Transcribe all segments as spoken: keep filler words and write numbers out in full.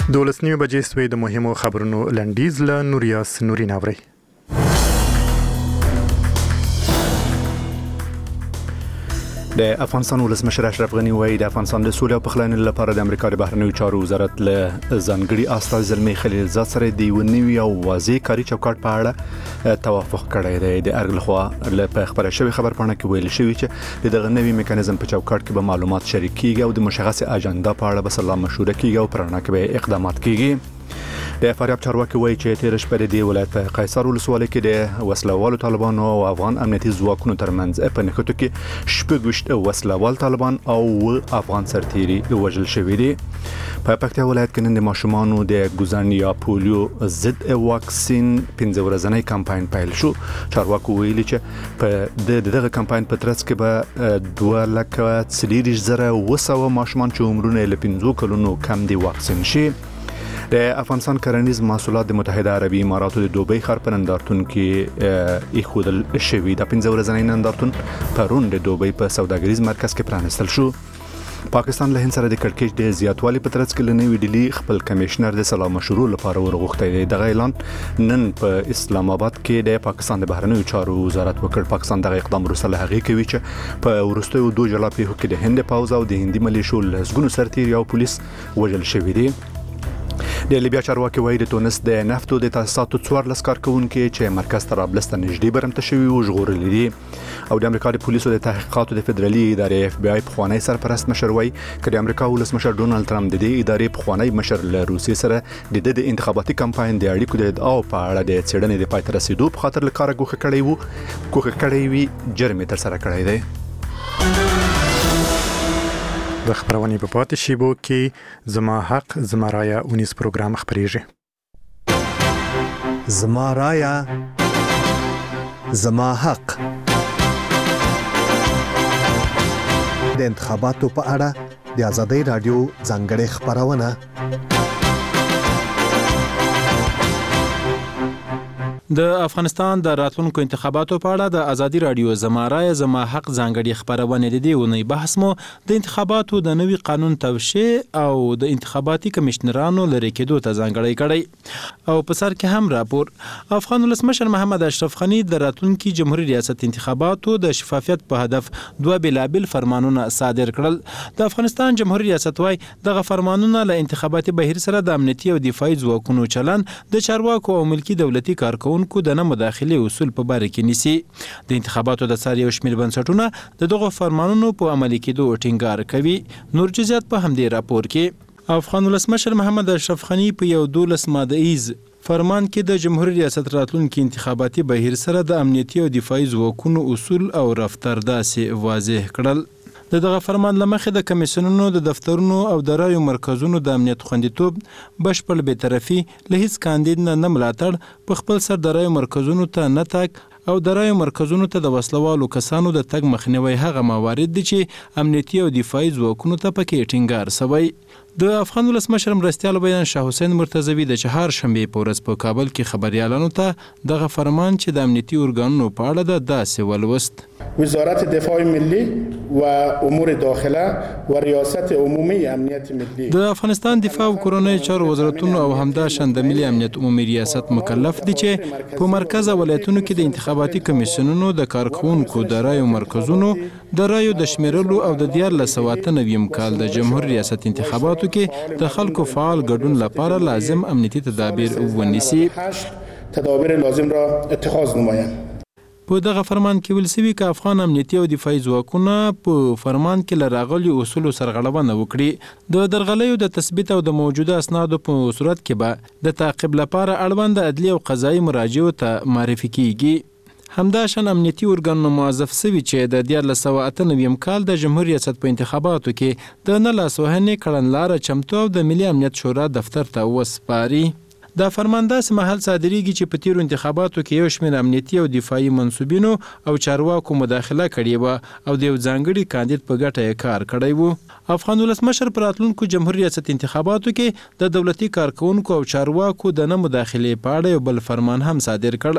دولس نیمه بجې سوې د مهمو خبرونو لنډیز له نوریاس نورین اوري. د افغانستان ولسمشر اشرف غنی وایي د افغانستان د سولې او پخلاینې لپاره د امریکا د بهرنیو چارو وزارت له ځانګړي استازي زلمي خلیلزاد سره د یو نوي او واضح کاري چوکاټ په اړه توافق کړی دی. د ارګ لخوا په خبره شوی خبر پاڼه کې ویل شوی چې دغه نوي میکانیزم په چوکاټ کې به معلومات شریک کیږي او د مشخص اجنډا په اړه به سلا مشوره کیږي او پرانه کې به اقدامات کیږي. د فاریاب چارواکي وایي چې تیر شپه د ولایت په قیصر ولسوالۍ کې د وسلوالو طالبانو او افغان امنیتي ځواکونو ترمنځ په نښتو کې شپږ وسلوال طالبان او افغان سرتیري وژل شوي دي. په پکتیا ولایت کې نن د ماشومانو د ګوزن یا پولیو ضد واکسین پنځه ورځنی کمپاین پیل شو. چارواکو ویلي چې په دغه کمپاین په ترڅ کې به دوه لکه څلوېښت زره اوه سوه ماشومان چې عمرونه له پنځو کلونو کم دي واکسین شي. د افغانستان کرنیز محصولات د متحده عربي اماراتو د دوبۍ ښار په نندارتون کې ایښودل شوي. د پنځه ورځنی نندارتون پرون د دوبۍ په سوداګریز مرکز کې پرانستل شو. پاکستان له هند سره د کړکېچ د زیاتوالي په ترڅ کې له نوې ډیلي خپل کمشنر د سلا مشورو لپاره ورغوښتی دی. دغه اعلان نن په اسلام آباد کې د پاکستان د بهرنیو چارو وزارت وکړ. پاکستان دغه اقدام وروسته له هغې کوي چې په وروستیو دوه جلا پیښو کې د هند پوځ او د هندي ملیشو لسګونو سرتیري او پولیس وژل شوي دي. د لیبیا چارواکي وایي د تونس د نفتو د تاسیساتو څوارلس کارکوونکي چې مرکز طرابلس ته نږدې برمته شوي وو ژغورلي دي. او د امریکا د پولیسو د تحقیقاتو د فدرالي ادارې اف بی آی پخوانی سرپرست مشر وایي چې د امریکا ولسمشر ډونالد ټرمپ د دې ادارې پخوانی مشر له روسیې سره د د انتخاباتي کمپاین د اړیکو د ادعاو په اړه د څېړنې د پای ته رسیدو په خاطر له کاره ګوښه کړی وو ګوښه کړی وي جرم یې ترسره کړی دی. د خبرونې په پاتې شیبو کې زما حق زما رایا اونیس پروګرام خبرېږي. زما رایا زما حق د انتخاباتو په اړه د آزادۍ رادیو ځانګړې خبرونه. د افغانستان د راتلونکو انتخاباتو په اړه د ازادي رادیو زما رای زما حق ځانګړي خبرونه د دې ونې بحث مو د انتخاباتو د نوي قانون توشیح او د انتخاباتي کمشنرانو لري کېدو ته ځانګړي کړي. او په سر کې هم راپور افغان ولسمشر محمد اشرف غنی د راتلونکي جمهوریت ریاست انتخاباتو د شفافیت په هدف دوه بېلابېل فرمانونه صادر کړل. د افغانستان جمهوریت ریاست وايي دغه فرمانونه له انتخاباتي بهیر سره د امنیتي او دفاعي ځواکونو چلن د چارواکو او ملکی دولتي کارکونکو کو د نه مداخله اصول په باره کې نیسي. د انتخاباتو د ساري او شمیر بنسټونه د دغه فرمانونو په عملي کېدو ټینګار کوي. نور جزئیات په همدې راپور کې. افغان ولسمشر محمد اشرف غنی په یو دولس ماده ایز فرمان کې د جمهوریت ریاست راتلونکي انتخاباتي بهیر سره د امنیتي او دفاعي ځواکونو اصول او رفتار داسې واضح کړل. د دغه فرمان لمخې د کمیسیونونو د دفترونو او د رایو مرکزونو د امنیت خوندیتوب بشپړ بېطرفي له هیڅ کاندید نه نه ملاتړ په خپل سر د رایو مرکزونو ته نه تګ او د رایو مرکزونو ته د وسلوالو کسانو د تګ مخنیوي هغه موارد دي چې امنیتي او دفاعي ځواکونو ته پکې ټینګار شوی. د افغان ولسمشر مرستیال بیان شاه حسین مرتضوی د چهار شنبې په ورځ په کابل کې خبريالانو ته دغه فرمان چې د امنیتي ارګانونو په اړه د داسې ولوست. وزارت دفاع ملی و امور داخله و ریاست عمومی امنیت ملی د افغانستان دفاع او کورنۍ چارو وزارتونو او همداشان د ملي امنیت عمومي ریاست مکلف دي چې په مرکز ولایتونو کې د انتخاباتي کمیسیونونو د کارکونکو د رایو مرکزونو د رایو د شمیرلو او د دیارلس سوه اته نوي کال د جمهوریت ریاست انتخاباتو کې د خلکو فعال ګډون لپاره لازم امنیتي تدابیر ونیسي. تدابیر لازم را اتخاذ نمایند. په دغه فرمان کې ویل شوي چې افغان امنیتي او دفاعي ځواکونه په فرمان کې له راغلي اصولو سرغړونه وکړي. د درغلیو د تثبیت او د موجوده اسنادو په صورت کې به د تعقیب لپاره اړوند عدلي او قضایي مراجعو ته معرفي کیږي. همداشان امنیتي ارګانونو موظف شوي چې د دیارلس سوه اته نوي کال د جمهوریت ریاست په انتخاباتو کې د نه لاسوهنې کړنلاره چمتو او د ملي امنیت شورا دفتر ته وسپاري. دا فرمان داسې مهال صادریږي چې په تیرو انتخاباتو کې یو شمېر امنیتي او دفاعي منصوبینو او چارواکو مداخله کړې وه او د یو ځانګړي کاندید په ګټه یې کار کړی و. افغان ولسمشر په راتلونکو جمهوریت ریاست انتخاباتو کې د دولتي کارکونکو او چارواکو د نه مداخلې په اړه یو بل فرمان هم صادر کړ.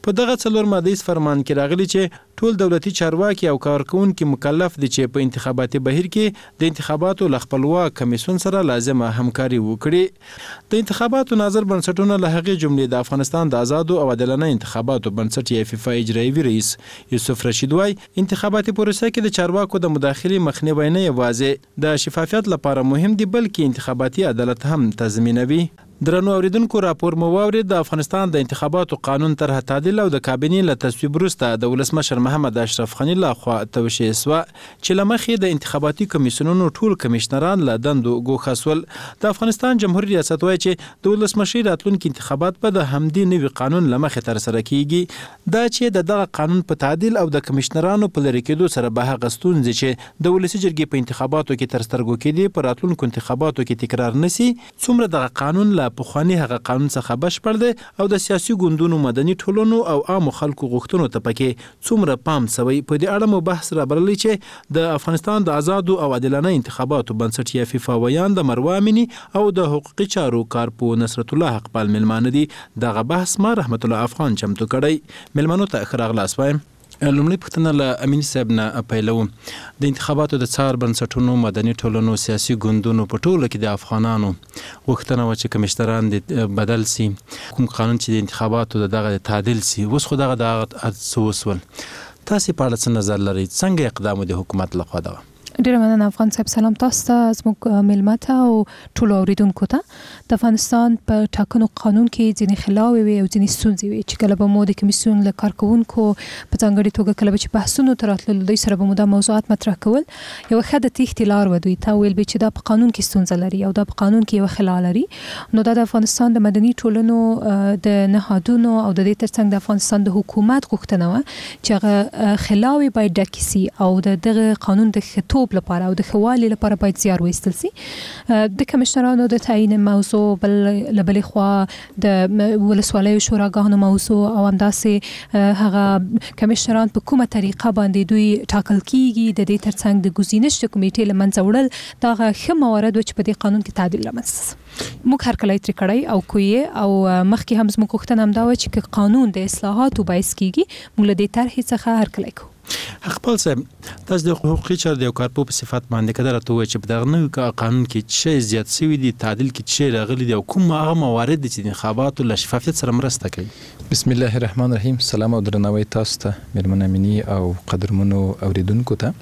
په دغه څلور مادیز فرمان کې راغلي چې ټول دولتي چارواکي او کارکونکي مکلف دي چې په انتخاباتي بهیر کې د انتخاباتو له خپلواک کمیسیون سره لازمه همکاري وکړي. د انتخاباتو ناظر بنسټونه له هغې جملې د افغانستان د آزادو او عادلانه انتخاباتو بنسټ یا فیفا اجرایوي رئیس یوسف رشید وایي انتخاباتي پروسه کې د چارواکو د مداخلې مخنیوی نه یوازې د شفافیت لپاره مهم دی بلکې انتخاباتي عدالت هم تضمینوي. درنو اوریدونکو راپور مو واورید د افغانستان د انتخاباتو قانون طرح تعدیل او د کابینې له تصویب وروسته د ولسمشر محمد اشرف غني لخوا توشیح شوه چې له مخې د انتخاباتي کمیسیونونو ټول کمیشنران له دندو ګوښه شول. د افغانستان جمهوریت ریاست وایي چې د ولسمشر راتلونکي انتخابات به د همدې نوي قانون له مخې ترسره کیږي. دا چې د دغه قانون په تعدیل او د کمیشنرانو په لرې کېدو سره به هغه ستونزې چې د ولسي جرګې په انتخاباتو کې تر سترګو کېدې په راتلونکو انتخاباتو کې تکرار نشي، څومره دغه قانون له پخواني هغه قانون څخه بشپړ دی او د سیاسي ګوندونو، مدني ټولنو او عامو خلکو غوښتنو ته پکې څومره پام شوی. په دې اړه مو بحث رابرلی چې د افغانستان د آزادو او عادلانه انتخاباتو بنسټ یا فیفا ویان د مروه امینی او د حقوقي چارو کارپو نصرت الله حقپال ملمانه دي. دغه بحث ما رحمت الله افغان چمتو کړی. ملمنو ته ښه راغلاست وایم. لومړی پوښتنه له امیني صاحب نه پیلوم. د انتخاباتو د څار بنسټونو، مدني ټولنو، سیاسي ګوندونو په ټوله کې د افغانانو غوښتنه وه چې کمیشنران دې بدل سي، کوم قانون چې د انتخاباتو د دغه تعدیل سي. اوس خو دغه د څه وسول، تاسې په اړه څه نظر لرئ؟ څنګه اقدام د حکومت لخوا ده؟ ډیره مننه افغان صاحب. سلام تاسو ته، زموږ میلمه ته او ټولو اوریدونکو ته. د افغانستان په ټاکنو قانون کې ځینې خلاوې وي او ځینې ستونزې وي چې کله به مو د کمیسیون له کارکوونکو په ځانګړې توګه کله به چې بحثونو ته راتلل دوی سره به مو دا موضوعات مطرح کول، یوه ښه د تېښتې لار وه. دوی ته ویل به چې دا په قانون کې ستونزه لري او دا په قانون کې یوه خلا لري. نو دا د افغانستان د مدني ټولنو د نهادونو او د دې ترڅنګ د افغانستان د حکومت غوښتنه وه چې هغه خلاوې باید ډکې سي او د دغه قانون د ښه توب لپاره او د ښه والي لپاره باید زیار وایستل سي. د کمیشنرانو د تعیین موضوع، بل له بلې خوا د ولسوالیو شوراګانو موضوع او همداسې هغه کمیشنران په کومه طریقه باندې دوی ټاکل کیږي، د دې ترڅنګ د ګزینش د کمیټې له منځه وړل، دا هغه ښه موارد و چې په دې قانون کې تعدیل رامنځته موږ هر کله یې ترې کړی او کوی او مخکې هم زموږ غوښتنه همدا وه چې قانون د اصلاحاتو باعث کیږي، موږ له دې طرحې څخه هر کله کوو. حقپال صاحب، تاسو د حقوقي چارو د یو کارپو په صفت باندې که درته ووایي چې په دغه نوي قانون کې څه شی زیات شوي دي، تعدیل کې څه شی راغلي دي او کوم هغه موارد دي چې د انتخاباتو له شفافیت سره مرسته کوي؟ بسم الله الرحمن الرحیم. سلام او درناوی تاسو ته مېرمن امینی او قدرمنو اوریدونکو ته.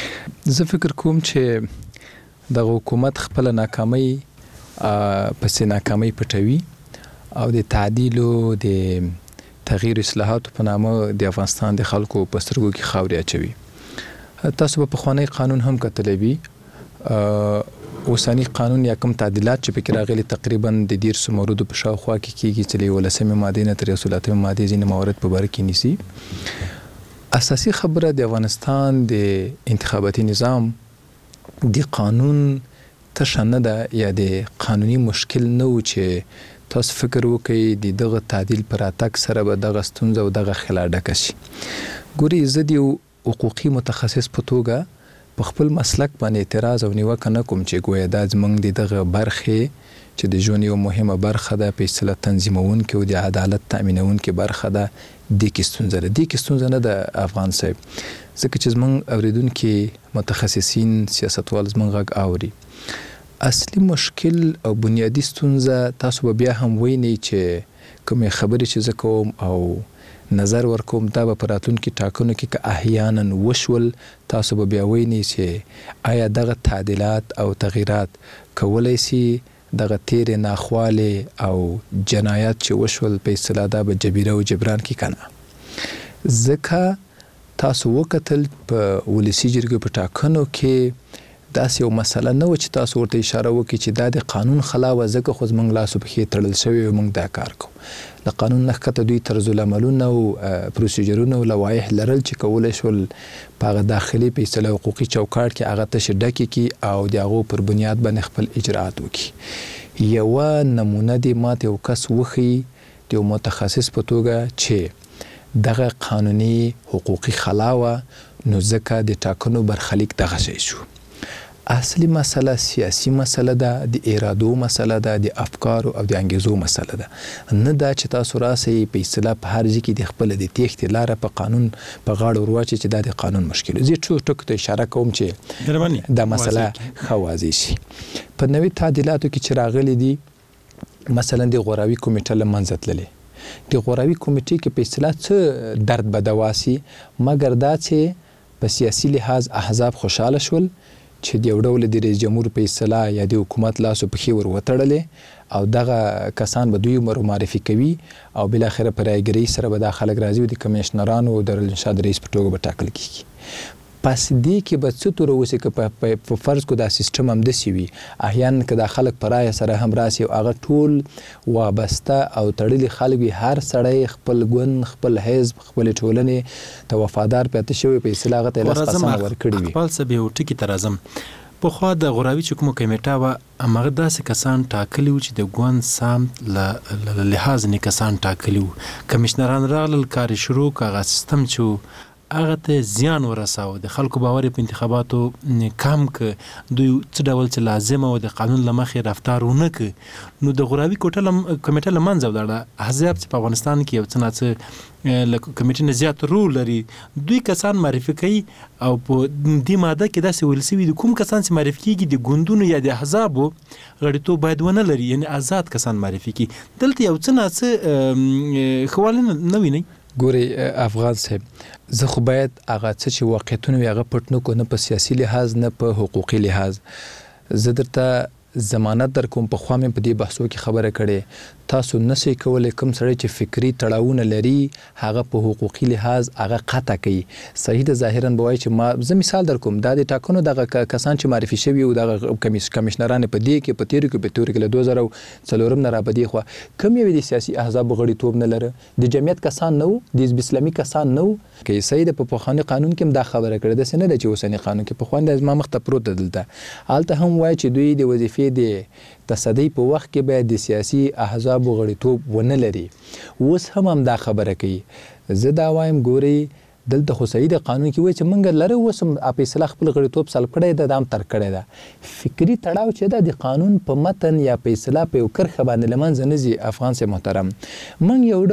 زه فکر کوم چې دغه حکومت خپله ناکامۍ پسې ناکامۍ پټوي او د تعدیلو د تغییر اصلاحاتو په نامه د افغانستان د خلکو په سترګو کې خاورې اچوي. تاسو به پخوانی قانون هم کتلی وي، اوسني قانون یا کوم تعدیلات چې پکې راغلي تقریبا د دیرسو موردو په شاوخوا کې کېږي چې له یولسمې مادې نه تر یو سل اتمې مادې ځینې موارد په باره کې نیسي. اساسي خبره د افغانستان د انتخاباتي نظام د قانون تشه نه ده یا د قانوني مشکل نه و چې تاسو فکر وکړئ د دغه تعدیل پر راتګ سره به دغه ستونزه او دغه خلا ډکه شي. ګورئ، زه د یو حقوقي متخصص په توګه په خپل مسلک باندې اعتراض او نیوکه نه کوم چې ګویا دا زموږ د دغه برخې چې د ژوند یو مهمه برخه ده، فیصله تنظیمونکې او د عدالت تأمینونکې برخه ده، دې کې ستونزه ده. دې کې ستونزه نه ده افغان صاحب، ځکه چې زموږ اوریدونکي متخصصین، سیاستوال زموږ غږ اوري. اصلي مشکل او بنیادی ستونزه تاسو به بیا هم وینئ چې کومې خبرې چې زه کوم او نظر ورکوم دا به په راتلونکي ټاکنو کې که احیانا وشول، تاسو به بیا وینئ چې آیا دغه تعدیلات او تغییرات کولی سي دغه تیرې ناخوالې او جنایات چې وشول په اصطلاح دا به جبیره او جبران کې کنه. ځکه تاسو وکتل په ولسي جرګې په ټاکنو کې داسې یو مسله نه و چې تاسو ورته اشاره وکړئ چې دا د قانون خلا وه، ځکه خو زموږ لاسو پښې تړل شوي او موږ دا کار کوو. له قانون نه ښکته دوی طرزالعملونه او پروسیجرونه او لوایح لرل چې کولی شول په هغه داخلي په اصطلاح حقوقي چوکاټ کې هغه تشې ډکې کړي او د هغو پر بنیاد باندې خپل اجراات وکړي. یوه نمونه دې ماته یو کس وښیي د یو متخصص په توګه چې دغه قانوني حقوقي خلا وه، نو ځکه د ټاکنو برخلیک دغه شی شو. اصلي مسله سیاسي مسله ده، د ارادو مسله ده، د افکارو او د انګیزو مسله ده. نه دا چې تاسو راسئ په اصطلاح په هر ځای کې د خپل د تېښتې لاره په قانون په غاړه ورواچي چې دا د قانون مشکل. زه څو ټکو ته اشاره کوم چې دا مسله ښه واضح شي. په نوي تعدیلاتو کې چې راغلي دي مثلا د غوراوي کمیټه له منځه تللې. د غوراوي کمیټې کې په اصطلاح څه درد به دوا سي مګر دا چې په سیاسي لحاظ احزاب خوشحاله شول چې د یو ډول د رئیس جمهور په اصطلاح یا د حکومت لاسو پښې ور وتړلې او دغه کسان به دوی معرفي کوي او بالاخره په رایګرۍ سره به دا خلک راځي او د کمیشنرانو او د دارالانشاد رئیس په توګه به ټاکل کیږي. پس دې کې به څه توره وسي که په فرض کو دا سیستم همداسې وي احیانا که دا خلک په رایه سره هم راسي او هغه ټول وابسته او تړلي خلک وي، هر سړی خپل ګوند خپل حزب خپلې ټولنې ته وفادار پاتې شوی په اصطلاح هغه ته یې لس قسمه ورکړي وي. اقبال صاحب یو ټکي ته راځم. پخوا د غوراوي چې کومه کمیټه وه هماغه داسې کسان ټاکلي وو چې د ګوند سمت له لحاظ نه کسان ټاکلي وو. کمیشنران راغلل، کار یې شروع کړ، هغه سیستم چې هغه ته زیان ورساوه، د خلکو باور په انتخاباتو کم که دوی څه ډول چې لازمه و د قانون له مخې رفتار ونه که. نو د غوراوي کمیټه له منځه ولاړه. احزاب چې په افغانستان کې یو څه ناڅه له کمیټې نه زیات رول لري، دوی کسان معرفي کوي او په دې ماده کې داسې ویل سوي د کوم کسان چې معرفي کېږي د ګوندونو یا د احزابو غړیتوب باید ونه لري، یعنی آزاد کسان معرفي کړي. دلته یو څه ناڅه ښه والی نه وینئ؟ ګوري افغان صاحب، زه خو باید هغه څه چې واقعیتونه وي هغه پټ نه کړو، نه په سیاسي لحاظ نه په حقوقي لحاظ. زه درته ضمانت در کوم، پخوا مې په دې بحثو کې خبره کړې، تاسو نشئ کولی کوم سړی چې فکري تړاوونه لري هغه په حقوقي لحاظ هغه قطع کوي. صحیح ده، ظاهرا به وایي چې ما زه مثال در کوم، دا د ټاکنو دغه کسان چې معرفي شوي او دغه کمیشنران په دې کې په تېرو کې په تېرو کې له دوه زره څلورم نه رابدې خوا کوم یو د سیاسي احزابو غړیتوب نه لره، د جمعیت کسان نه وو، د حزب اسلامي کسان نه وو. که صحیح ده، په پخواني قانون کې هم دا خبره کړې، داسې نه ده چې اوسني قانون کې. پخواني د زما مخ ته پروت ده، دلته هلته هم وایي چې دوی د وظیفې د تصدۍ په وخت کې باید د سیاسي احزابو غړیتوب ونه لري. اوس هم هم دا خبره کوي. زه دا وایم ګورئ دلته خو صحیح د قانون کې وایي چې موږ لرو، اوس هم په اصطلاح خپل غړیتوب سلب کړی ده، دا هم ترک کړی ده. فکري تړاو چې ده د قانون په متن یا په اصطلاح په یو کرښه باندې له منځه نه ځي. افغان صاحب محترم، موږ یو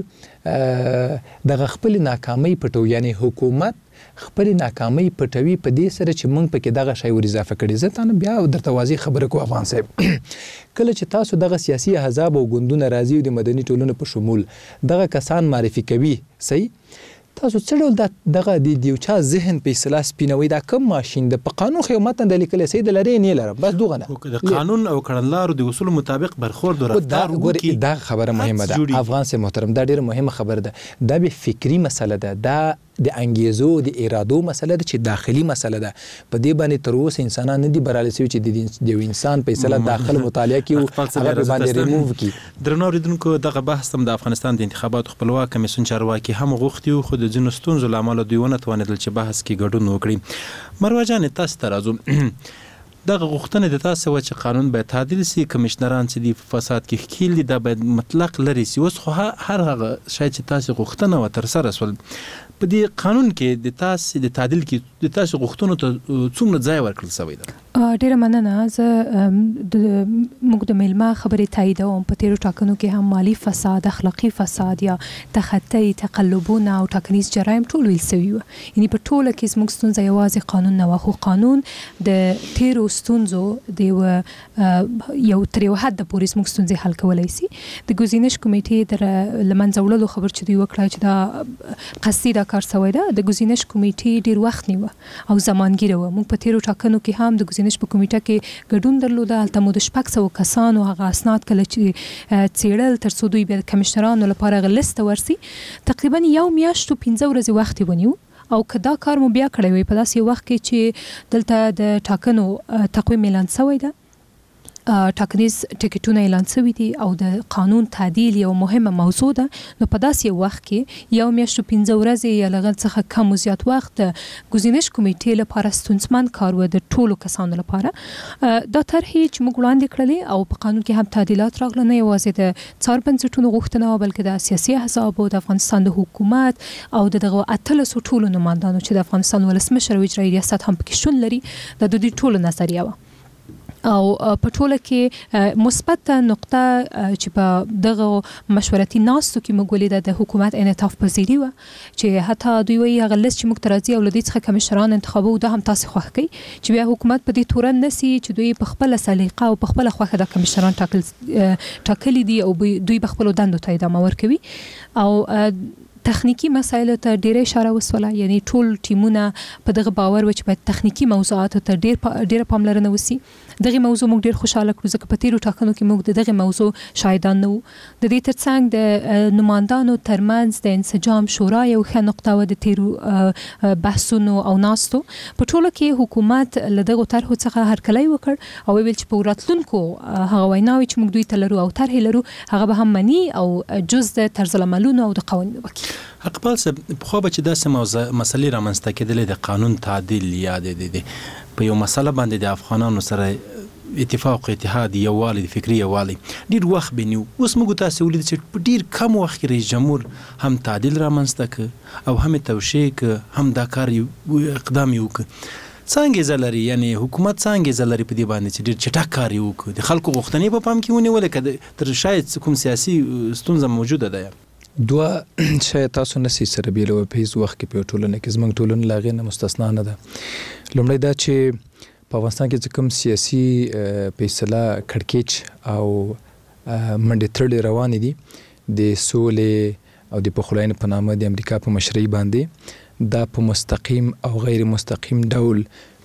ډول دغه خپلې ناکامۍ پټو، یعنی حکومت خپل ناکامۍ پټوي په دې سره چې موږ پکې دغه شی ور اضافه کړي. زه تاسو بیا درته واضح خبره کوم افغان صاحب، کله چې تاسو دغه سیاسي احزاب او ګوندونه راځي او د مدني ټولنې په شمول دغه کسان معرفي کوي، صحیح تاسو څه ډول دغه د یو چا ذهن په اصطلاح سپینوي، دا کوم ماشین د په قانون خو متن د لیکل سي د لري نه لرم، بس دغه نه د قانون او کړنلارو د اصول مطابق برخورد رفتار وکړي. دا خبره مهمه ده افغان سي محترم، دا ډیره مهمه خبره ده. دا به فکری مسله ده، دا د انګیزو د ارادو مسله ده چې داخلي مسله ده. په دې باندې تر اوسه انسانان نه دي برابر شوي چې د یو انسان په اصطلاح داخل مطالعه کوي او هغه باندې ریموو کړي. درنو اوریدونکو، دغه بحث هم د افغانستان د انتخاباتو خپلواک کمیسیون چارواکي هم غوښتي خو د ځینو ستونزو له امله دوی ونه توانېدل چې بحث کې ګډون وکړي. مروه جان، تاسو ته راځو. دغه غوښتنه د تاسو و چې قانون باید تعدیل سي، کمیشنران چې د فساد کې ښکیل دي دا باید مطلق لري سي. اوس خو هر هغه شی چې تاسو غوښتنه و تر سره سول په دې قانون کې د تاسو د تعدیل کې د تاسو غوښتنو ته څومره ځای ورکړل شوی ده؟ ډیره مننه. زه د موږ د میلمه خبرې تاییدوم. په تیرو ټاکنو کې هم مالی فساد، اخلاقی فساد یا تخطی، تقلبونه او ټاکنیز جرایم ټول ویل شوي وو. یعنی په ټوله کې زموږ ستونزه یوازې قانون نه وه، خو قانون د تیرو ستونزو د یو تر یو حد پورې زموږ ستونزې حل کولی سي. د ګزینش کمیټې در له منځه وړلو خبر چې دوی وکړه چې دا قصدي دا کار شوی ده، د ګزینش کمیټې ډیر وخت نیوه او زمانګیره وه. موږ په تیرو ټاکنو کې هم د ګزینش په کمیټه کې ګډون درلوده. هلته مو د شپږ سوه کسانو هغه اسناد کله چې څېړل تر څو دوی بیا د کمیشنرانو لپاره هغه لیسته ورسي، تقریبا یو میاشت او پنځه ورځې وخت یې ونیو. او که دا کار مو بیا کړی وي په داسې وخت کې چې دلته د ټاکنو تقویم اعلان شوی ده، ټاکنیز ټیکټونه اعلان شوي دي او د قانون تعدیل یو مهمه موضوع ده. نو په داسې وخت کې یو میاشت پنځه ورځې یا لږ څخه کم زیات وخت د ګزینش کمیټې لپاره ستونزمن کار و د ټولو کسانو لپاره. دا طرحې چې موږ وړاندې کړلې او په قانون کې هم تعدیلات راغله، نه یوازې د څار بنسټونو غوښتنه بلکې د سیاسي احزابو د افغانستان د حکومت او دغه اتلسو ټولو نمائندانو چې د افغانستان ولسمشر او اجرایي ریاست هم پکې شتون لري، د دوی ټولو نظریه وه. او په ټوله کې مثبت نقطه چې په دغه مشورتي ناستو کې موږ ولیده د حکومت انعطاف پذیري وه، چې حتی دوی وایي هغه لیست چې موږ ته راځي او له دې څخه کمشران انتخابوو دا هم تاسې خوښ کوي، چې بیا حکومت په دې تورن نسي چې دوی په خپله سلیقه او په خپله خوښه دا کمشران ټاکل ټاکلي دي او دوی په خپلو دندو ته ادامه ورکوي. او تخنیکی مسایلو ته ډیره اشاره وسوله، یعنی ټول ټیمونه په دغه باور و چې باید تخنیکی موضوعاتو ته ډیر ډیره پاملرنه وسی. دغه موضوع موږ ډیر خوشاله کړو ځکه په تیرو ټاکنو کې موږ دغه موضوع شاهدان نه وو. د دې ترڅنګ د نمائندانو ترمنځ د انسجام شورا یو ښه نقطه و د تیرو بحثونو او ناستو. په ټوله کې حکومت له دغو طرحو څخه هرکلی وکړ او ویل چې په راتلونکو هغه ویناوې چې موږ دوی ته لرو او طرحې لرو هغه به هم مني او جز د طرز العملونو او د قوانینو وکړي. اقبال صاحب، خو به چې داسې موضوع مسلې رامنځته کېدلې د قانون تعدیل یا د په یو مسله باندې د افغانانو سره اتفاق اتحاد یووالی د فکري یووالی ډیر وخت بنیو. اوس موږ تاسو ولید چې په ډیر کم وخت کې رئیس جمهور هم تعدیل رامنځته ک او هم توشیح ک هم دا کار اقدام یو ک. څنګه زلري یعنی حکومت څنګه زلري په دې باندې چې ډیر چټک کار یو ک د خلکو غوښتنې په پام کې ونیول کده تر شاید کوم سیاسي ستونزه موجوده ده؟ دوه شاید تاسو نسی سره بیلو په هیڅ وخت کې په ټولنه کې زموږ ټولنه لاغې نه مستثنا نه ده. لومړی دا چې په افغانستان کې چې کوم سیاسي فیصله کړکېچ او منډې ترړې روانې دي د سولې او د پخلاینې په نامه د امریکا په مشرۍ باندې، دا په مستقیم او غیر مستقیم ډول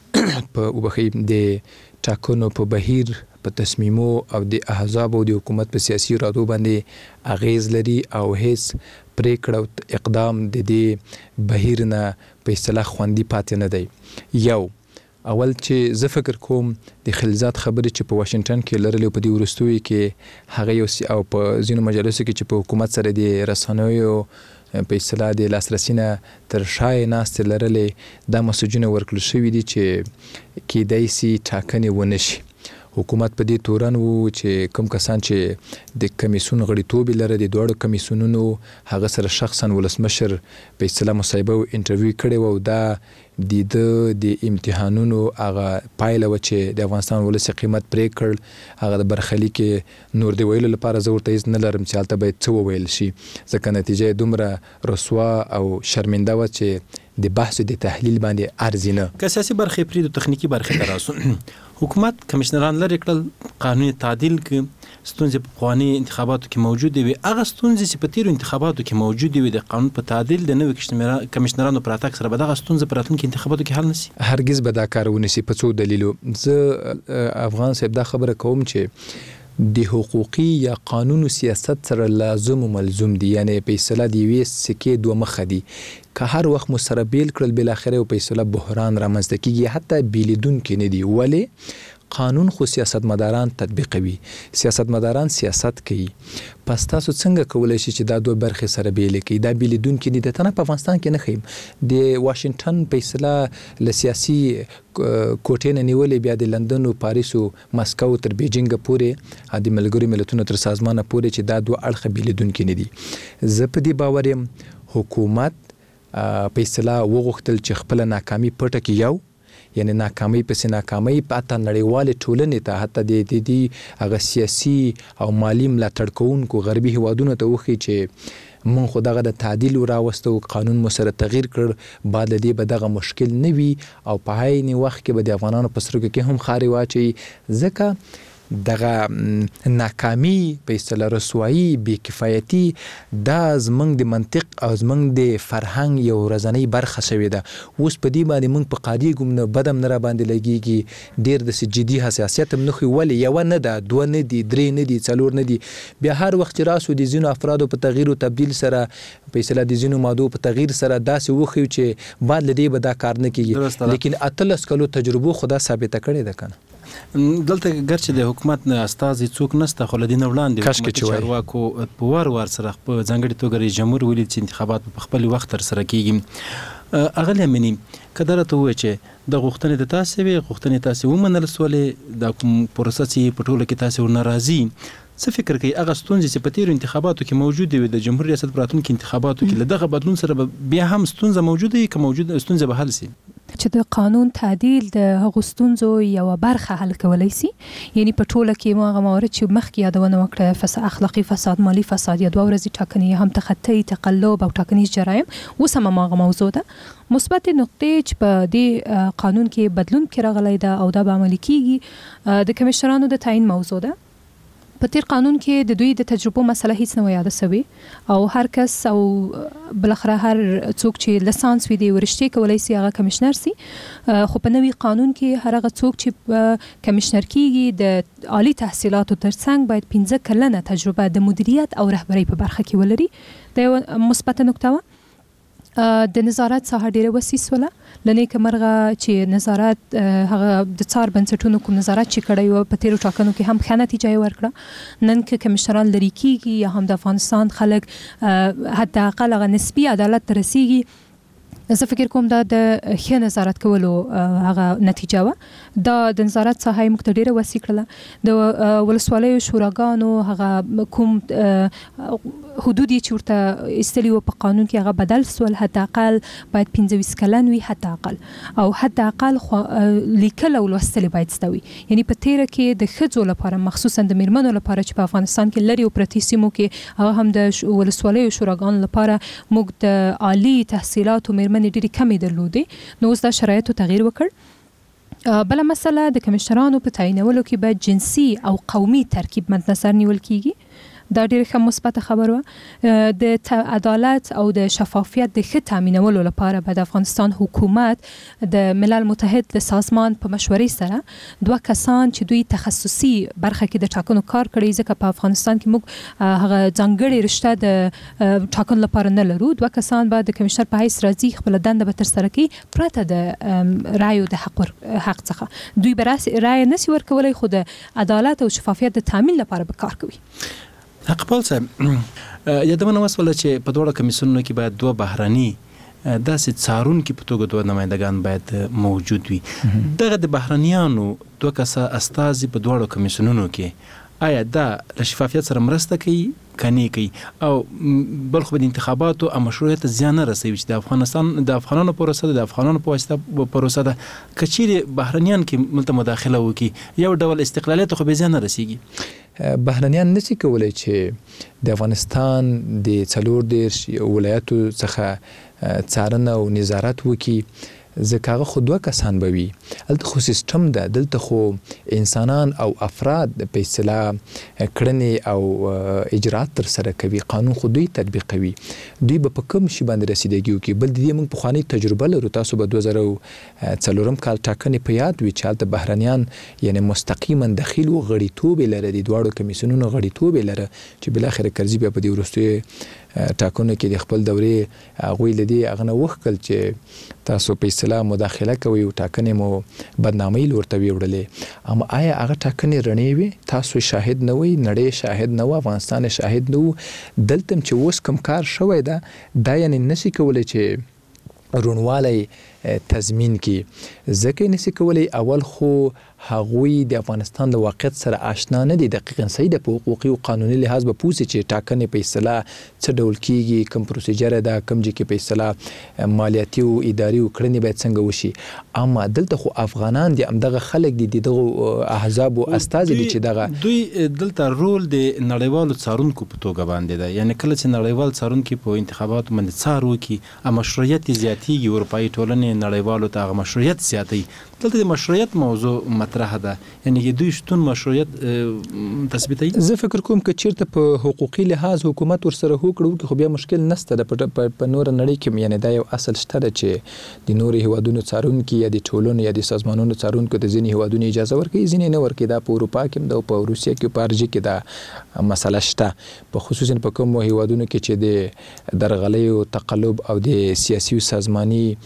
په وبخي د ټاکنو په بهیر په تصمیمو او د احزاب او د حکومت په سیاسي ارادو باندې اغیز لري او هیڅ پریکړه او اقدام د دې بهیر نه په اصطلاح خوندي پاتې نه دی. یو اول چې زه فکر کوم د خلزات خبرې چې په واشنگټن کې لرلې په دې وروستیو کې هغه یو او په ځینو مجالسو کې چې په حکومت سره د رسنیو په اصطلاح د لاسرسي نه تر شای ناستې لرلې دا مسجونه ورکړل شوي دي چې کیدای سي ټاکنې ونه شي. حکومت په دې تورن وو چې کوم کسان چې د کمیسون غړیتوب لري د دوړو کمیسونونو هغه سره شخصا ولسمشر په اصطلاح مصاحبه او انټرویو کړي وو، دا د د امتحانونو هغه پایله و چې د افغانستان ولسی قیمت پرې کړ هغه د برخلیک نور دی ویلو لپاره زه ورته هیڅ نه لرم چې هلته باید څه وویل شي ځکه نتیجه دومره رسوا او شرمنده و چې د بحث د تحلیل باندې ارزي نه. که سیاسي برخې پرې د تخنیکی برخې ته راسو حکومت کمشنران لري کړل قانون تعدیل کې ستونزې په قواني انتخاباتو کې موجودې وي، هغه ستونزې چې په تیرو انتخاباتو کې موجودې وي د قانون په تعدیل د نوي کمشنرانو پر اتاک سره به دغه ستونزې په راتلونکي انتخاباتو کې حل نشي؟ هرگز به دا کار ونشي په څو دلیلو. زه افغان صاحب دا خبره کوم چې د حقوقي یا قانون سیاست سره لازم و ملزوم دي، یعنی په اصطلاح د یوې سکې دوه مخه دي. که هر وخت مو سره بیل کړل بالاخره په اصطلاح بحران رامنځته کیږي، حتی بیلیدونکي نه دي. ولې؟ قانون خو سیاستمداران تطبیقوي، سیاستمداران سیاست کوي. پس تاسو څنګه کولای شئ چې دا دوه برخې سره بیلې کړئ؟ دا بیلیدونکي دي. د تنه په افغانستان کې نه ښیم د واشنگټن په اصطلاح له سیاسي کوټې نه نیولې بیا د لندن او پاریس او مسکو تر بیجینګ پورې د ملګرو ملتونو تر سازمانه پورې چې دا دوه اړخه بیلیدونکي نه دي. زه په دې باور یم حکومت په اصطلاح وغوښتل چې خپل ناکامي پټه کړي، یو یعنی ناکامي پسې ناکامي پاته نړیوالې ټولنې ته حتی د دې هغه سیاسي او مالی ملاتړ کوونکو غربي هیوادونو ته وښیي چې مونږ خو دغه د تعدیل راوستو، قانون مو سره تغییر کړ، بعد له دې به دغه مشکل نه وي او په عین وخت کې به د افغانانو په سترګو کې هم خارې واچوي. ځکه دغه ناکامي په اصطلاح رسوایی بې کفایتي دا زمونږ د منطق او زمونږ د فرهنګ یو ورځنۍ برخه شوې ده. اوس په دې باندې مونږ په قاریږو نه بد هم نه را باندې لګېږي، ډېر داسې جدي حساسیت هم نه ښیي. ولې؟ یوه نه ده، دوه نه دي، درې نه دي، څلور نه دي. بیا هر وخت چې راسو د ځینو افرادو په تغییر او تبدیل سره په اصطلاح د ځینو مادو په تغییر سره داسې وښیو چې بعد له دې به دا کار نه کېږي. لیکن اتلس کلو تجربو خدا ثابته کړې ده که نه؟ دلته ګرچې د حکومت نه استازي څوک نشته خو لدین وړاندې حکومت چارواکو په وار وار سره په ځانګړي توګه رئیس جمهور ولید چې انتخابات په خپل وخت تر سره کیږي. اغلی امینی کدر ته وای چې د غوښتنې د تاسو وی غوښتنې تاسو ومنل سولې د کوم پروسه چې په ټوله کې تاسو ناراضي څه فکر کوي هغه ستونزې چې په تیر انتخاباتو کې موجوده وي د جمهوریت ریاست براتونکو انتخاباتو کې له دغه بدلون سره بیا هم ستونزه موجوده وي که موجوده ستونزه به حل شي چې د قانون تعدیل د هغو ستونزو یو برخه حل کولای شي. یعنی په ټوله کې مو هغه موارد چې مخکې یادونه وکړه فساد اخلاقي فساد مالی فساد یا دوه ورځې ټاکنې هم تخطي تقلب او ټاکنیز جرایم اوس هم هغه موضوع ده. مثبت نقطې چې په دې قانون کې بدلون کې راغلی ده او دا به عملي کیږي د کمشنرانو د تعیین موضوع ده. په تیر قانون کې د دوی د تجربو مسله هیڅ نه یاد سوي او هر کس او بلخره هر څوک چې لسانس وي دی ورشتي کولای شي هغه کمشنر سي. خو په نوي قانون کې هر هغه څوک چې کمشنر کیږي د عالی تحصیلاتو ترڅنګ باید پنځه کلنه تجربه د مدیریت او رهبرۍ په برخه کې ولري. دا یو مثبت نقطه و. د نظارت ساحه ډیره وسیع سوله لنی کمرغه چې نظارت هغه د څار بنسټونو کوم نظارت چې کړی و په تیرو ټاکنو کې هم ښه نتیجه ورکړه. نن کې کمشنران لري کیږي یا هم د افغانستان خلک حتی اقل هغه نسبي عدالت ته رسیږي. زه فکر کوم دا د ښه نظارت کولو هغه نتیجه و. دا د نظارت ساحه موږ ته ډیره وسیع کړله. د ولسوالیو شوراګانو هغه کوم حدود چې ورته ایستلي وو په قانون کې هغه بدل سول. حتی اقل باید پنځه ویشت کلن وي حتی اقل او حتی اقل لیکل او لوستل باید زده وي. یعنی په تیره کې د ښځو لپاره مخصوصا د میرمنو لپاره چې په افغانستان کې لري او پرتې سیمو کې هغه هم د ولسوالیو شوراګانو لپاره موږ د عالی تحصیلاتو میرمنې ډېرې کمې درلودې. نو اوس دا شرایطو تغییر وکړ. بله مسله د کمشنرانو په تعیینولو کې باید جنسي او قومي ترکیب مد نظر نیول کیږي. دا ډېره ښه مثبته خبره وه. د عدالت او د شفافیت د ښه تامینولو لپاره به د افغانستان حکومت د ملل متحد د سازمان په مشورې سره دوه کسان چې دوی تخصصي برخه کې د ټاکنو کار کړی ځکه په افغانستان کې موږ هغه ځانګړې رشته د ټاکنو لپاره نه لرو. دوه کسان به د کمشنر په حیث راځي خپله دنده به ترسره کوي پرته د رایو د حق حق څخه. دوی به رایه نشي ورکولی خو د عدالت او شفافیت د تامین لپاره به کار کوي. اقبال صاحب یادونه وسوله چې په دوه کمیسیونونو کې باید دوه بهراني داسې څارونکي په توګه دوه نمایندګان باید موجود وي. دغه د بهرانیانو دوه کسه استازي په دوه کمیسیونونو کې آیا دا له شفافیت سره مرسته کوي کني کوي او بل خو د انتخاباتو او مشروعیت زیان نه رسوي چې د افغانستان د افغانانو پروسه د افغانانو په واسطه پروسه ده کچېرې بهرانيان کې ملته مداخله وکړي یو ډول استقلالیت خو به زیان نه رسیږي. بهرانيان نشي کولای چې د افغانستان د څلور دیرش ولایتو څخه څارنه او نظارت وکړي ځکه هغه خو دوه کسان به وي. هلته خو سیستم ده، دلته خو انسانان او افراد په اصطلاح کړنې او اجرات ترسره کوي، قانون خو دوی تطبیقوي. دوی به په کوم شي باندې رسیدګي وکړي. بل د دې موږ پخوانۍ تجربه لرو. تاسو به دوه زره څلورم کال ټاکنې په یاد وي چې هلته بهرنیان یعنې مستقیما دخیل و غړیتوب یې لره، د دواړو کمیسیونونو غړیتوب یې لره چې بالاخره کرزي بیا په دې وروستیو ټاکنو کې د خپل دورې هغوی له دې هغه نه وښکل چې تاسو په اصطلاح مداخله کوئ او ټاکنې مو بدنامۍ لور ته ویوړلې. اما آیا هغه ټاکنې رڼې وې؟ تاسو شاهد نه وئ، نړۍ شاهد نه وه، افغانستان شاهد نه و. دلته هم چې اوس کوم کار شوی ده دا یعنې نشي کولی چې روڼوالی تضمین کی، ځکه یې نشي کولی. اول خو هغوی د افغانستان د واقعیت سره آشنا نه دي، دقیقاً صحیح ده په حقوقي او قانوني لحاظ به پوه سي چې ټاکنې په اصطلاح څه ډول کیږي، کوم پروسیجر ده، کوم ځای کې په اصطلاح مالیاتي او اداري او کړنې باید څنګه وشي. اما دلته خو افغانان دي، همدغه خلک دي، دغه احزاب او استازي دي چې دغه دوی دلته رول د نړیوالو څارونکو په توګه باندې ده. یعنی کله چې نړیوال څارونکي په انتخاباتو باندې څار وکړي او مشروعیت زیاتېږي، اروپایي ټولنې نړیوالو ته هغه مشروعیت زیاتوي. دلته د مشروعیت موضوع مطرح ده، یعنی دوی شتون مشروعیت تثبیتوي. زه فکر کوم که چیرته په حقوقي لحاظ حکومت ورسره هوکړو خو بیا مشکل نشته ده. په نور نړۍ کې یعنی دا یو اصل شته ده چې د نورو هیوادونو څارونکي یا د ټولنو یا د سازمانونو څارونکو د ځینې هیوادونو اجازه ورکوي، ځینې نه ورکوي. دا په اروپا کې هم ده، په روسیه کې، په ارجې کې دا مسله شته، په خصوصا په کومو هیوادونو کې چې د درغلیو تقلب او د سیاسي او سازماني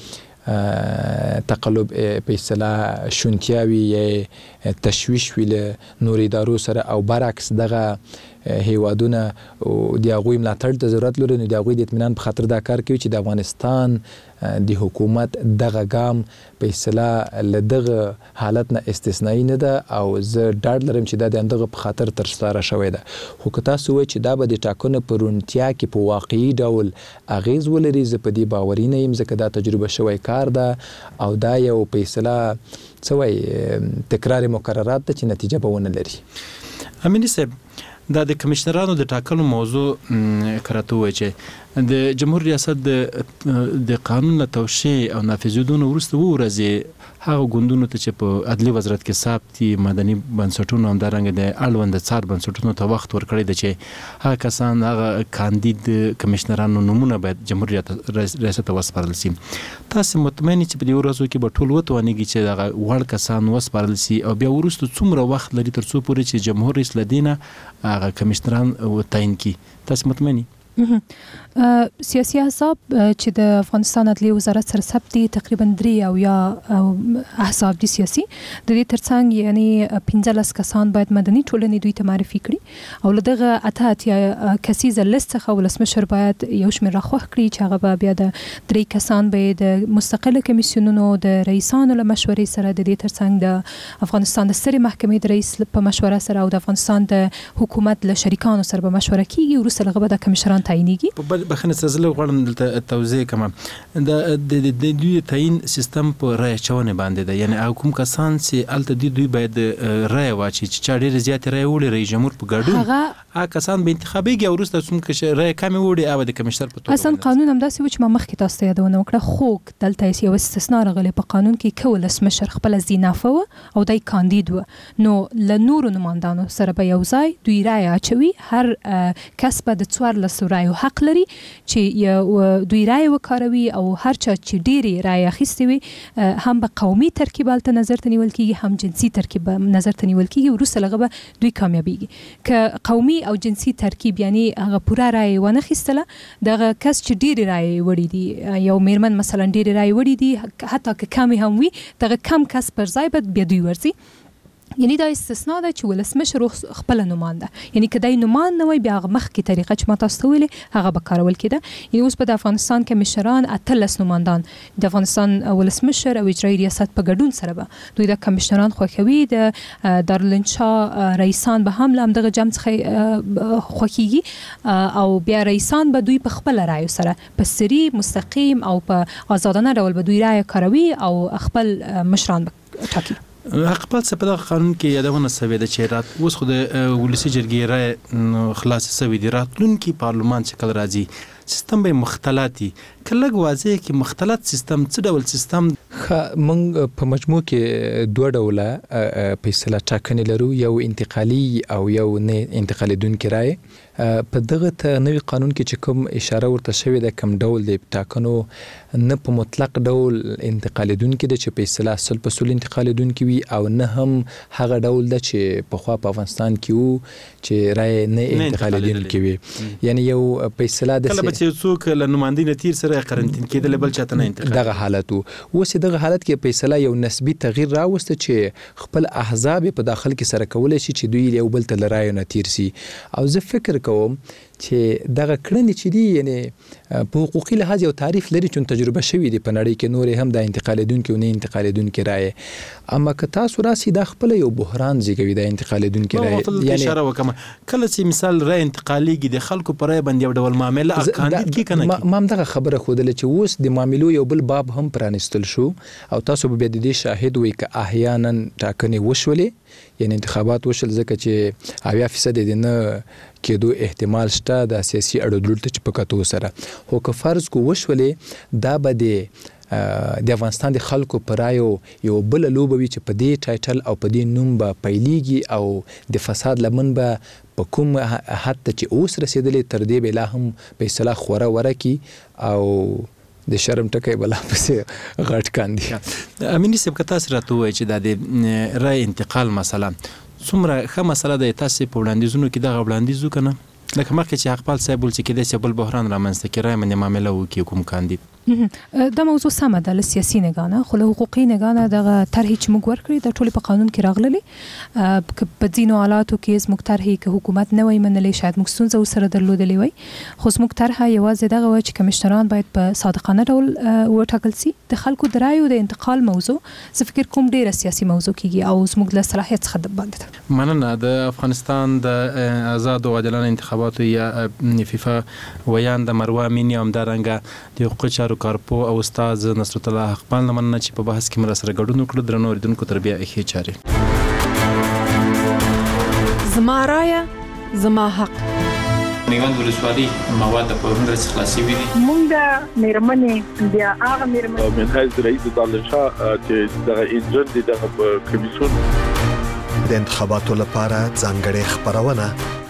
تقلب په اصطلاح شونتیاوي یا تشویش وي له نورو ادارو سره او برعکس دغه هیوادونه د هغوی ملاتړ ته ضرورت لري، نو د هغوی د اطمینان په خاطر دا کار کوي چې د افغانستان د حکومت دغه ګام په اصطلاح له دغه حالت نه استثنایی نه ده او زه ډاډ لرم چې دا د همدغه په خاطر ترسره شوی ده. خو که تاسو وایئ چې دا به د ټاکنو په روڼتیا کې په واقعي ډول اغیز ولري، زه په دې باوري نه یم، ځکه دا تجربه شوی کار ده او دا یو په اصطلاح څه وایي تکرار مکررات ده چې نتیجه به ونه لري. امینی صاحب، دا د کمشنرانو د ټاکلو موضوع کراته وای چې د جمهور ریاست د د قانون له توشیح او نافذیدونو وروسته ورځي هغه ګوندونو ته چې په عدلي وزارت کې ثبت دي، مدني بنسټونو همدارنګه د اړوند څار بنسټونو ته وخت ورکړی دی چې هغه کسان هغه کاندید کمشنرانو نمونه باید جمهور ریاست ته وسپارل شي. تاسو مطمئن چې په دې ورځو کې به ټول وتوانیږي چې دغه وړ کسان وسپارل شي او بیا وروسته څومره وخت لري تر څو پورې چې جمهور رئیس لدینه هغه کمشنران تعیین کی؟ تاسو مطمئنی؟ سیاسي احزاب چې د افغانستان عدلي وزارت سره ثبت دي تقریبا درې او یا احزاب دي سیاسي، د دې ترڅنګ یعنی پنځلس کسان باید مدني ټولنې دوی ته معرفي کړي او له دغه اته اتیا کسیزه لیست څخه ولسمشر باید یو شمېر راخوښ کړي چې هغه به بیا د درې کسان به د مستقله کمیسیونونو د رئیسانو له مشورې سره د دې ترڅنګ د افغانستان د سترې محکمې د رئیس په مشوره سره او د افغانستان د حکومت له شریکانو سره به مشوره کیږي، وروسته له هغه به د کمشنران تعیینیږي. بخنه سزله غواړم دلته توضیح کوم. د د دوی تعیین سیستم په رای چونه باندې ده، یعنی حکوم کسان چې الته دی دوی باید رای واچي چې چا ډیر زیات رای ولري جمهور په ګډون هغه کسان به انتخابيږي او وروسته څومره رای کم وړي او د کمشنر په توګه. اصلا قانون هم داسې و چې ما مخکې تاسو ته یادونه وکړه، خو دلته یو استثناء راغلی په قانون کې کول اسمشر خپل زینافه و او دای کاندید و، نو له نورو نمائندانو سره به یو ځای دوی رای اچوي، هر کس به د څوارلس رایو حق لري چې یو دوی رای وکاروي او هر چا چې ډېری رای اخیستې وي هم به قومي ترکیب هلته نظر ته نیول کېږي، هم جنسي ترکیب نظر ته نیول کېږي، وروسته له هغه به دوی کامیابیږي. که قومي او جنسي ترکیب یعنی هغه پوره رای ونه اخیستله، دغه کس چې ډېرې رای وړي دي، یو میرمن مثلا ډېرې رای وړي دي، حتی که کمې هم وي، دغه کم کس پر ځای به بیا دوی ورځي. یعنی دا استثناء ده چې ولسمشر خپل نماینده، یعنی که دای نماینده وي بیا هغه مخکې طریقه چې ما تاسو ته ویلې هغه به کارول کېده. یعنی اوس په د افغانستان کې کمشنران اتلس نمایندان د افغانستان ولسمشر او اجرایي ریاست په ګډون سره به دوی د کمشنران خوښوي، د دارالانشا رئیسان به هم له همدغه جمع څخه خوښیږي او بیا رئیسان به دوی په خپل رایو سره په سري مستقیم او په آزادانه ډول به دوی رای کاروي او خپل مشران به ټاکي. حق پالسه په دغه قانون کې یادونه شوې ده چې رات اوس خو د ولسي جرګې رای خلاص شوی دی، راتلونکي پارلمان چې کله راځي سیستم به مختلطي کله واضح کې مختلط سیستم څه ډول سیستم؟ موږ په مجموع کې دوه ډوله فیصله ټاکنې لرو، یو انتقالي او یو نه انتقالیدونکي رای. په دغه ته نوی قانون کې چې کوم اشاره ورته شوې ده کوم ډول د ټاکنو نه په مطلق ډول انتقالیدونکي ده چې په اصطلاح سل په سل انتقالیدونکي وي او نه هم هغه ډول ده چې پخوا په افغانستان کې وو چې رای نه انتقالیدونکي وي. یعنی یو په اصطلاح د کله چې څوک له نمائندې تیر سره قرنطین کېدل بل چاته نه انتقال دغه حالت وو. اوس دغه حالت کې په اصطلاح یو نسبی تغییر راوسته چې خپل احزاب په داخل کې سره کولای شي چې دوی یو بل ته لرای نه تیر سي. او زه فکر کوم چې دغه کړنې چې دي یعنی په حقوقي لحاظ یو تعریف لري چې تجربه شوی دی په نړۍ کې، نور هم د انتقالیدونکي او نه انتقالیدونکي رای. اما که تاسو راسي د خپل یو بحران زیږوي د انتقالیدونکي رای، یعنی اشاره وکم کله چې مثال رای انتقالیږي د خلکو پر رای باندې یو ډول معاملې کاندید کی کنه ما هم دغه خبره خوده چې اوس د معاملو یو بل باب هم پرانستل شو او تاسو به د دې شاهد وي ک احیانا ټاکنې وشولې، یعنی انتخابات وشل ځکه چې اویا فیصد د نه کېدو احتمال شته د سیاسي اړودوړ ته چې په کتو سره. خو که فرض کو وشولې دا به د د افغانستان د خلکو پر رایو یو بل لوبه وي چې په دې ټایټل او په دې نوم به پیلېږي او د فساد لمن به په کوم حد چې اوس رسیدلې تر دې به لا هم په اصطلاح خوره وره کی او د شرم ټکي بلا پسې غټ کاندي. امینی صاحب که تاسو راته وایئ چې د رای انتقال مسله څومره ښه مسله ده، تاسو په وړاندیزونو کې دغه وړاندیز وکړه لکه مخکې چې حقپال صاحب ول چې کېدای شي بل بحران رامنځته کړي رای باندې معامله وکړي کوم کاندید؟ دا موضوع سمه ده له سیاسي نگاه خو له حقوقي نگاه دغه طرح چې موږ ورکړي د ټولو په قانون کې راغلي په ځینو حالاتو کې زموږ طرح کې حکومت نه وای منلې شاید موږ ستونزه سره درلودلې وای خو زموږ طرح یوازې دغه و چې کمشنران باید په صادقانه ډول وټاکل سي د خلکو د رایو د انتقال موضوع زه فکر کوم ډیره سیاسي موضوع کیږي او زموږ له صلاحیت څخه باندې مننه د افغانستان د آزاد او عادلانه انتخاباتو یا فیفا ویان د مروه امینی هم دارنګه د حقوقي چارو کارپو او استاد نصرت الله حقپال مننه چې په بحث کې مر سره ګډون وکړو درنو اوریدونکو تربیه اخی چاري زما رایه زما حق میوند ولسوالي مواد په هندرس خلاصي وي مونږه مېرمنې بیا هغه مېرمنې من حیث رئیس دانشا چې دغه انجن دغه کمیسیون د انتخاباتو لپاره ځانګړې خبرونه